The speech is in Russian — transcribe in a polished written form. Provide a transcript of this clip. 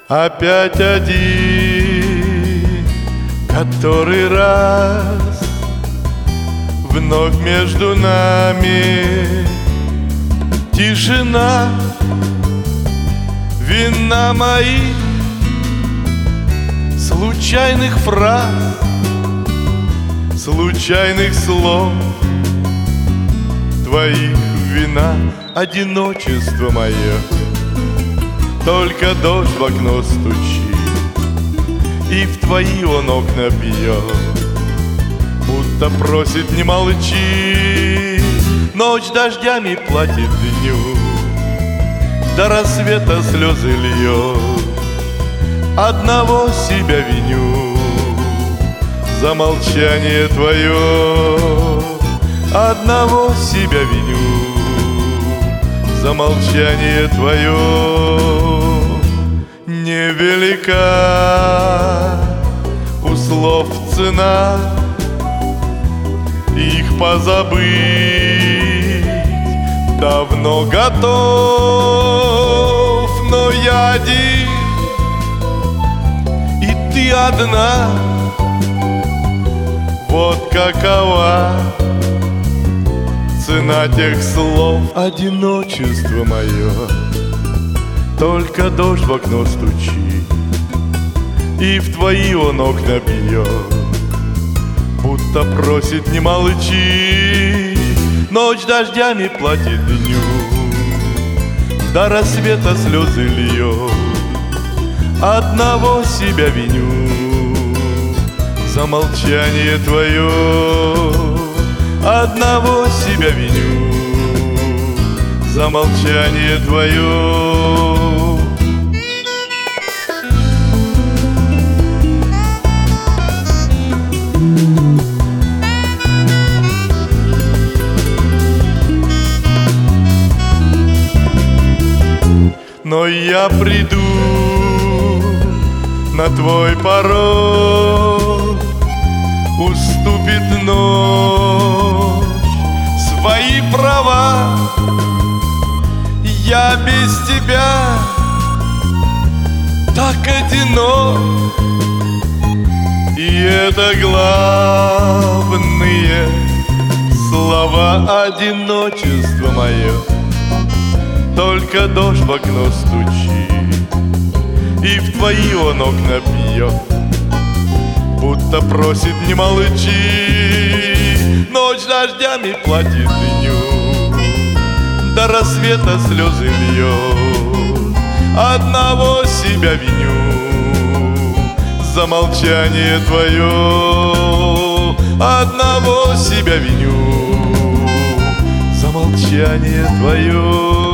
Опять один, который раз вновь между нами тишина, вина моих случайных фраз, случайных слов твоих вина, одиночество мое. Только дождь в окно стучит, и в твои он окна бьет, будто просит не молчи. Ночь дождями платит дню, до рассвета слезы льет. Одного себя виню за молчание твое, одного себя виню за молчание твое. Невелика у слов цена, их позабыть давно готов, но я один, и ты одна. Вот какова цена тех слов, одиночество мое. Только дождь в окно стучит, и в твои он окна бьет, будто просит не молчи. Ночь дождями платит дню, до рассвета слезы льет. Одного себя виню за молчание твое, одного себя виню за молчание твое. Но я приду на твой порог, уступит ночь свои права. Я без тебя так одинок, и это главные слова, одиночество мое. Только дождь в окно стучит, и в твои он окна бьет, будто просит не молчи. Ночь дождями платит дню, до рассвета слезы льет. Одного себя виню за молчание твое, одного себя виню за молчание твое.